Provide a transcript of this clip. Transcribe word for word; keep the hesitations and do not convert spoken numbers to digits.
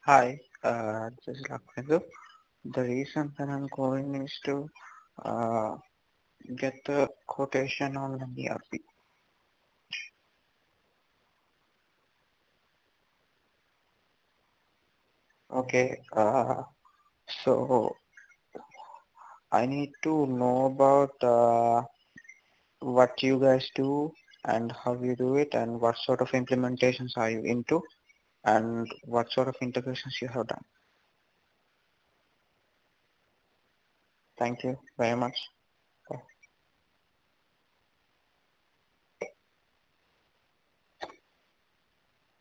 Hi, uh, this is Lakshmindu. The reason that I'm calling is to uh, get the quotation on the E R P. Okay, uh, so I need to know about uh, what you guys do and how you do it and what sort of implementations are you into and what sort of integrations you have done. Thank you very much.